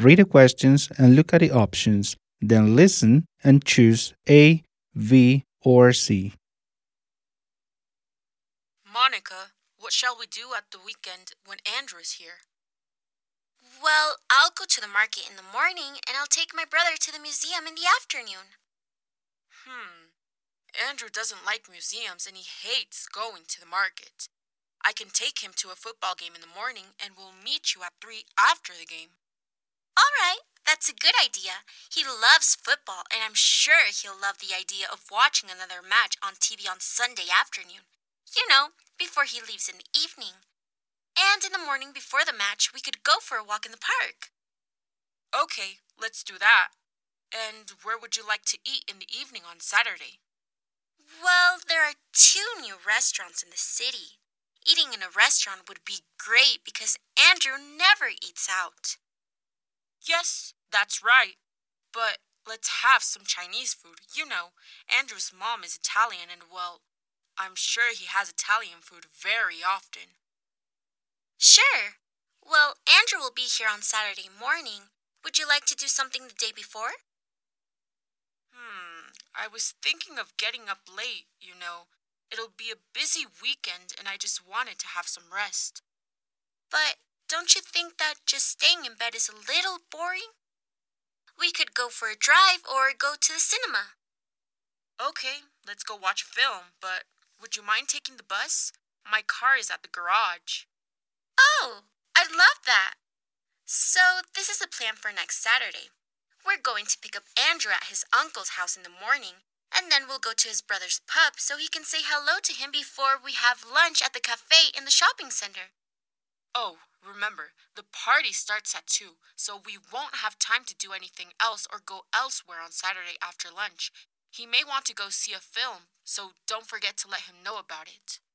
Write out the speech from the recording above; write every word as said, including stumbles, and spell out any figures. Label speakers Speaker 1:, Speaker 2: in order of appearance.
Speaker 1: Read the questions and look at the options. Then listen and choose A, V, or C.
Speaker 2: Monica, what shall we do at the weekend when Andrew is here?
Speaker 3: Well, I'll go to the market in the morning and I'll take my brother to the museum in the afternoon.
Speaker 2: Hmm. Andrew doesn't like museums and he hates going to the market. I can take him to a football game in the morning and we'll meet you at three after the game.
Speaker 3: All right, that's a good idea. He loves football and I'm sure he'll love the idea of watching another match on T V on Sunday afternoon. You know, before he leaves in the evening. And in the morning before the match, we could go for a walk in the park.
Speaker 2: Okay, let's do that. And where would you like to eat in the evening on Saturday?
Speaker 3: Well, there are two new restaurants in the city. Eating in a restaurant would be great because Andrew never eats out.
Speaker 2: Yes, that's right. But let's have some Chinese food. You know, Andrew's mom is Italian and, well, I'm sure he has Italian food very often.
Speaker 3: Sure. Well, Andrew will be here on Saturday morning. Would you like to do something the day before?
Speaker 2: Hmm, I was thinking of getting up late, you know. It'll be a busy weekend and I just wanted to have some rest.
Speaker 3: But don't you think that just staying in bed is a little boring? We could go for a drive or go to the cinema.
Speaker 2: Okay, let's go watch a film, but would you mind taking the bus? My car is at the garage.
Speaker 3: Oh, I'd love that. So this is the plan for next Saturday. We're going to pick up Andrew at his uncle's house in the morning, and then we'll go to his brother's pub so he can say hello to him before we have lunch at the cafe in the shopping center.
Speaker 2: Oh, remember, the party starts at two, so we won't have time to do anything else or go elsewhere on Saturday after lunch. He may want to go see a film, so don't forget to let him know about it.